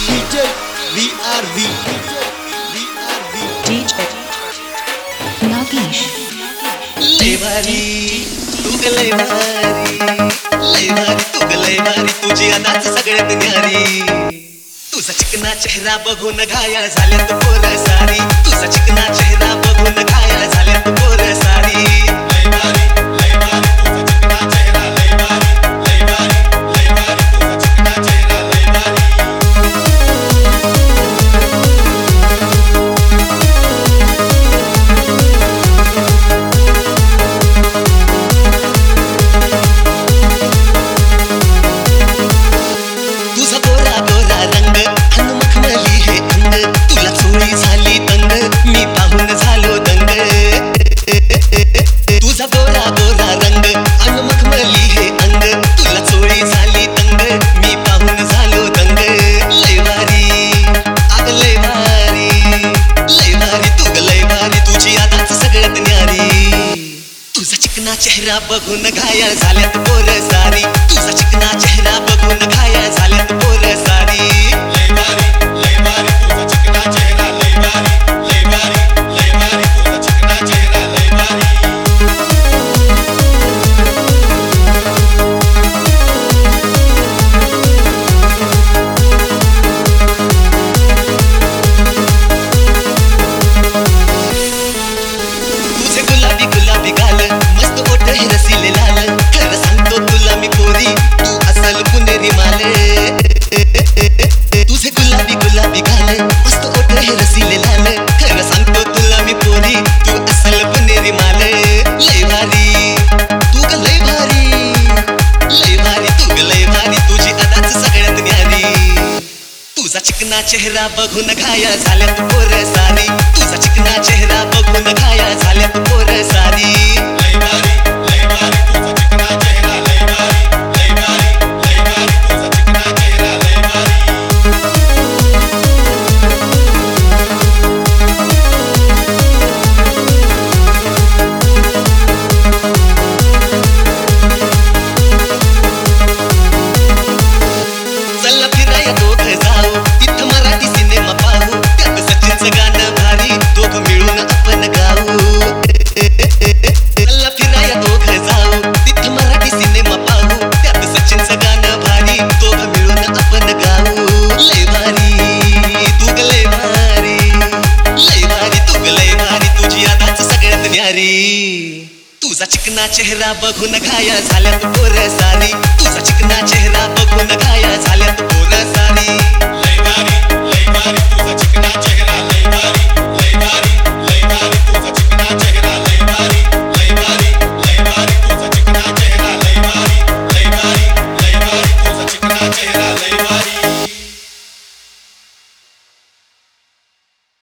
DJ VRV DJ Nagesh लय भारी तू ग लय भारी तू ग लय भारी तुझी अदाच सगळ्यात न्यारी तुझा चिकना चेहरा बघून घाया झाल्यात पोरं सारी तुझा चिकना चेहरा बघून घाया झाल्यात पोरं सारी लय भारी तुझा चिकना चेहरा लय भारी तुझा चिकना चेहरा लय भारी तुझा गोरा गोरा रंग अन मखमली हे अंग तुला चोळी झाली दंग मी पाहून झालो दंग तुझा गोरा गोरा रंग अन मखमली हे अंग तुला चोळी झाली दंग मी पाहून झालो दंग लय भारी अग लय भारी तू ग लय भारी तुझी आदाच सगळ्यात न्यारी तुझा चिकना चेहरा बघून घाया झाल्यात पोरं सारी तुझा चिकना चेहरा बघून घाया झाल्यात पोरं सारी लय भारी तुझा चिकना चेहरा लय भारी तुझा चिकना चेहरा लय भारी तुझे गुलाबी गुलाबी गाल मस्त ओठ हे रसिले लाल खरं सांगतो तुला मी पोरी तू असल पुणेरी माल तुझे गुलाबी गुलाबी गाल मस्त ओठ हे रसिले लाल खरं सांगतो तुला मी पोरी तू असल पुणेरी माल लय भारी तू ग लय भारी तू ग लय भारी तुझी अदाच सगळ्यात न्यारी तुझा चिकना चेहरा बघून घाया झाल्यात पोरं सारी तुझा चिकना चेहरा बघून घाया झाल्यात पोरं सारी लय भारी तुझा चिकना चेहरा लय भारी तुझा चिकना चेहरा लय भारी चला फिराया दोघं जाऊ तिथं मराठी सिनेमा पाहू त्यात सचिनचं गाणं भारी दोघं मिळून आपण गाऊ चला फिराया दोघं जाऊ तिथं मराठी सिनेमा पाहू त्यात सचिनचं गाणं भारी दोघं मिळून आपण गाऊ लय भारी तू ग लय भारी तू ग लय भारी तुझी आदाच सगळ्यात न्यारी तुझा चिकना चेहरा बघून घाया झाल्यात पोरं सारी तुझा चिकना चेहरा बघून घाया झाल्यात पोरं सारी लय भारी तुझा चिकना चेहरा लय भारी तुझा चिकना